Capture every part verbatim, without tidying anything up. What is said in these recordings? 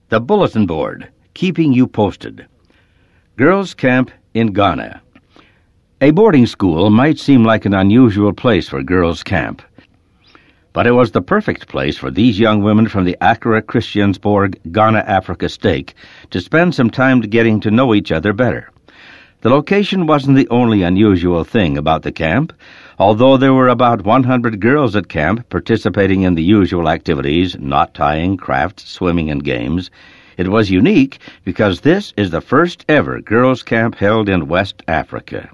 The Bulletin Board, keeping you posted. Girls' Camp in Ghana. A boarding school might seem like an unusual place for girls' camp, but it was the perfect place for these young women from the Accra Christiansborg, Ghana, Africa stake to spend some time getting to know each other better. The location wasn't the only unusual thing about the camp. Although there were about one hundred girls at camp participating in the usual activities, knot tying, crafts, swimming, and games, it was unique because this is the first ever girls' camp held in West Africa.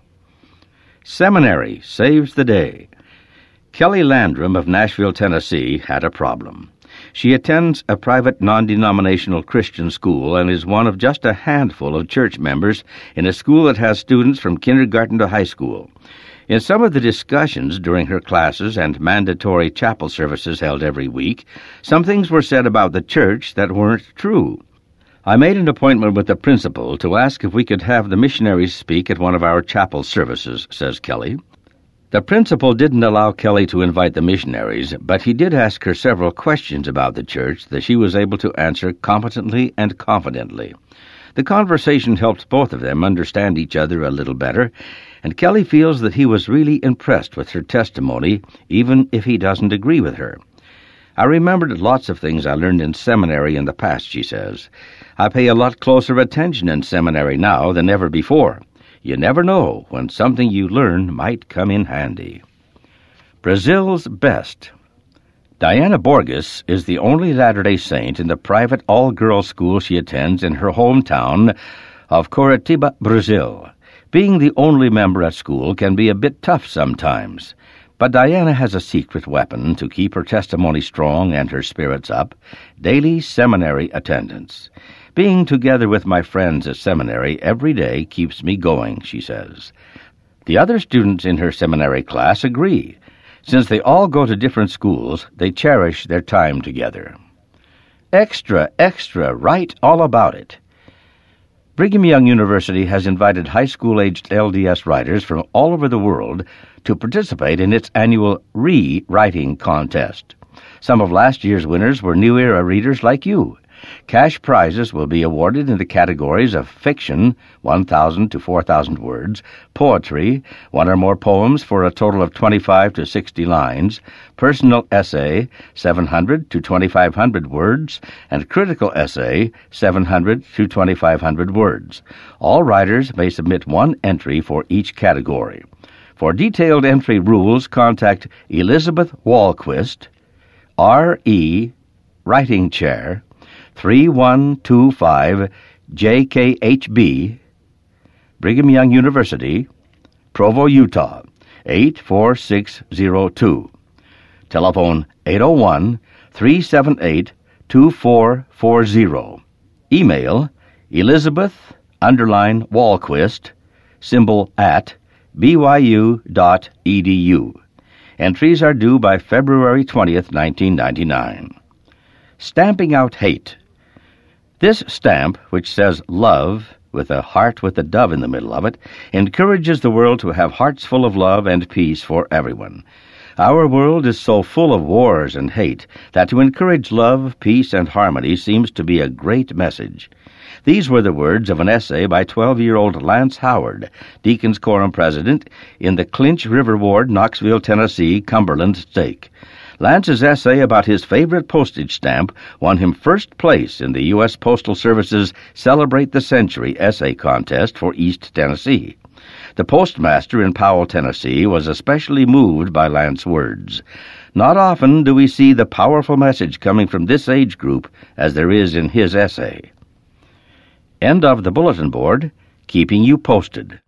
Seminary saves the day. Kelly Landrum of Nashville, Tennessee, had a problem. She attends a private non-denominational Christian school and is one of just a handful of church members in a school that has students from kindergarten to high school. In some of the discussions during her classes and mandatory chapel services held every week, some things were said about the church that weren't true. I made an appointment with the principal to ask if we could have the missionaries speak at one of our chapel services, says Kelly. The principal didn't allow Kelly to invite the missionaries, but he did ask her several questions about the church that she was able to answer competently and confidently. The conversation helped both of them understand each other a little better, and Kelly feels that he was really impressed with her testimony, even if he doesn't agree with her. I remembered lots of things I learned in seminary in the past, she says. I pay a lot closer attention in seminary now than ever before. You never know when something you learn might come in handy. Brazil's Best. Diana Borges is the only Latter-day Saint in the private all-girls school she attends in her hometown of Curitiba, Brazil. Being the only member at school can be a bit tough sometimes, but Diana has a secret weapon to keep her testimony strong and her spirits up: daily seminary attendance. Being together with my friends at seminary every day keeps me going, she says. The other students in her seminary class agree. Since they all go to different schools, they cherish their time together. Extra, extra, write all about it. Brigham Young University has invited high school-aged L D S writers from all over the world to participate in its annual Re-Writing Contest. Some of last year's winners were New Era readers like you. Cash prizes will be awarded in the categories of fiction, one thousand to four thousand words, poetry, one or more poems for a total of twenty-five to sixty lines, personal essay, seven hundred to twenty-five hundred words, and critical essay, seven hundred to twenty-five hundred words. All writers may submit one entry for each category. For detailed entry rules, contact Elizabeth Walquist, R E, Writing Chair, three one two five J K H B, Brigham Young University, Provo, Utah, eight four six zero two. Telephone eight oh one, three seven eight, two four four zero. Email Elizabeth underline Walquist, symbol at, b y u dot e d u. Entries are due by February twentieth, nineteen ninety-nine. Stamping out hate. This stamp, which says love, with a heart with a dove in the middle of it, encourages the world to have hearts full of love and peace for everyone. Our world is so full of wars and hate that to encourage love, peace, and harmony seems to be a great message. These were the words of an essay by twelve-year-old Lance Howard, Deacons Quorum president, in the Clinch River Ward, Knoxville, Tennessee, Cumberland stake. Lance's essay about his favorite postage stamp won him first place in the U S Postal Service's Celebrate the Century essay contest for East Tennessee. The postmaster in Powell, Tennessee, was especially moved by Lance's words. Not often do we see the powerful message coming from this age group as there is in his essay. End of the Bulletin Board, keeping you posted.